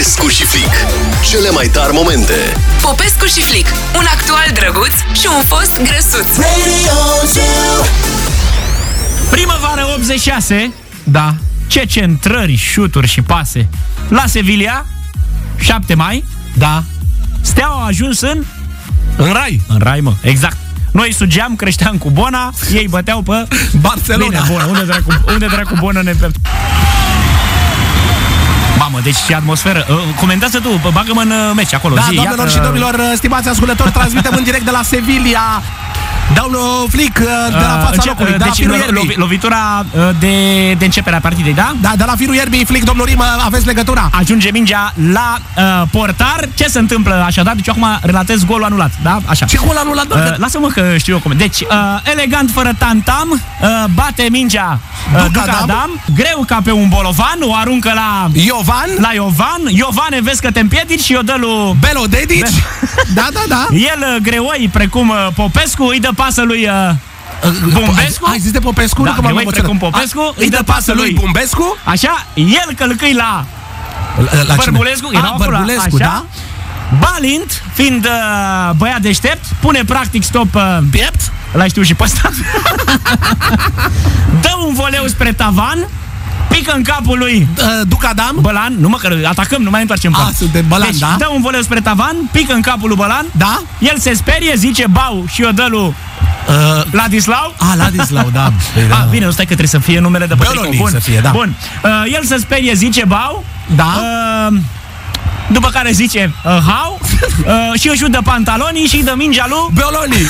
Popescu și Flic. Cele mai tari momente. Popescu și Flic. Un actual drăguț și un fost grăsuț. Primăvară 86. Da. Ce centrări, șuturi și pase. La Sevilla, 7 mai. Da. Steaua a ajuns în rai. În rai, mă, exact. Noi sugeam, creșteam cu Bona, ei băteau pe Barcelona. Bine, Bona, unde dracu Bona ne pe... Mamă, deci ce atmosferă. Comentează tu, bagă-mă în meci acolo. Da, doamnelor și domnilor, stimați ascultători, transmitem în direct de la Sevilla. Domnul Flic de la fața locului. Deci lovitura de începere a partidei, da? Da, de la firul ierbii, Flic, domnul Rimă, aveți legătura. Ajunge mingea la portar. Ce se întâmplă așadar? Deci eu acum relatez golul anulat, da? Așa. Ce gol anulat? Lasă-mă că știu eu cum. Deci, elegant, fără tantam, bate mingea Ducadam, greu ca pe un bolovan, o aruncă la Iovan. Iovane, vezi că te împiedici și o dă lui Belodedici. Da. El greoi precum Popescu, îi dă pasă lui Bumbescu. Ai zis de Popescu? Da, greoi precum Popescu, îi dă pasă lui Bumbescu. Așa, el călcâi la Bărbulescu. Bărbulescu, da? Balint, fiind băiat deștept, pune practic stop piept. L-ai știu și pe ăsta. Dă un voleu spre tavan, pică în capul lui Ducadam. Bălan, nu mă, că atacăm, nu mai întoarcem pe. Suntem Bălan, deci, da? dă un voleu spre tavan, pică în capul lui Bălan. Da? El se sperie, zice bau și o dă lui Ladislau. Ladislau, da. Bine, nu stai că trebuie să fie numele de pe tricou. Bun, să fie, da. Bun. El se sperie, zice bau. Da. După care zice hau și își udă pantalonii și îi dă mingea lui Beoloni.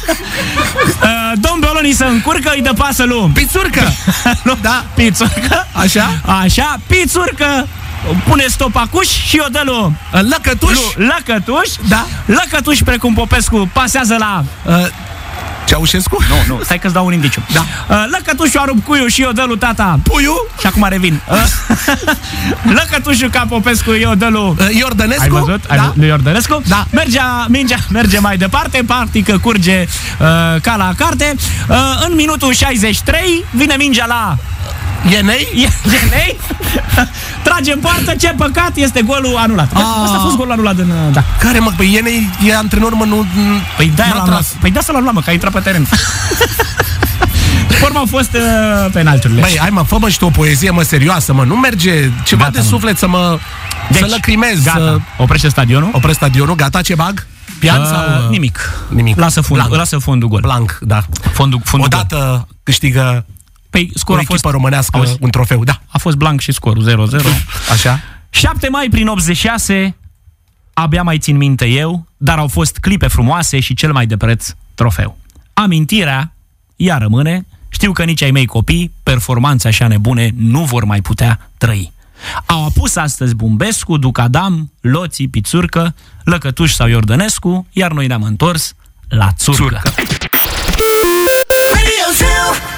Domn Beoloni se încurcă, îi dă pasă lui Pițurcă. Da, Pițurcă. Așa, Pițurcă pune stop acuș și o dă lui Lăcătuș. Da. Lăcătuș, precum Popescu, pasează la Ceaușescu? Nu, stai că-ți dau un indiciu. Da. Lăcătușul a rupt cuiul și o dă lui tata Puiu. Și acum revin. Lăcătușul ca Popescu o dă lui Iordănescu. Ai văzut? Da. Lui Iordănescu. Da. Mingea merge mai departe, practic curge ca la carte. În minutul 63 vine mingea la Ienei. Trage în poartă, ce păcat, este golul anulat. Asta a fost golul anulat da. Care, mă, pe Ienei e antrenor, mă, nu... Păi de asta l-am luat, mă, că a intrat pe teren. Urmă au fost penalturile. Băi, hai, mă, fă-mă și tu o poezie, mă, serioasă, mă. Nu merge ceva gata, de suflet să mă... Deci, să lăcrimez. Gata, oprește stadionul. Oprește stadionul, gata, ce bag? Pian sau... Nimic. Lasă fondul gol. Blanc, da. Fondul odată câștigă scorul o echipă românească un trofeu, da. A fost blanc și scorul 0-0. Așa. 7 mai prin 86, abia mai țin minte eu, dar au fost clipe frumoase și cel mai de preț trofeu. Amintirea, ea rămâne, știu că nici ai mei copii, performanțe așa nebune nu vor mai putea trăi. Au apus astăzi Bumbescu, Ducadam, Loții, Pițurcă, Lăcătuș sau Iordănescu, iar noi ne-am întors la țurcă.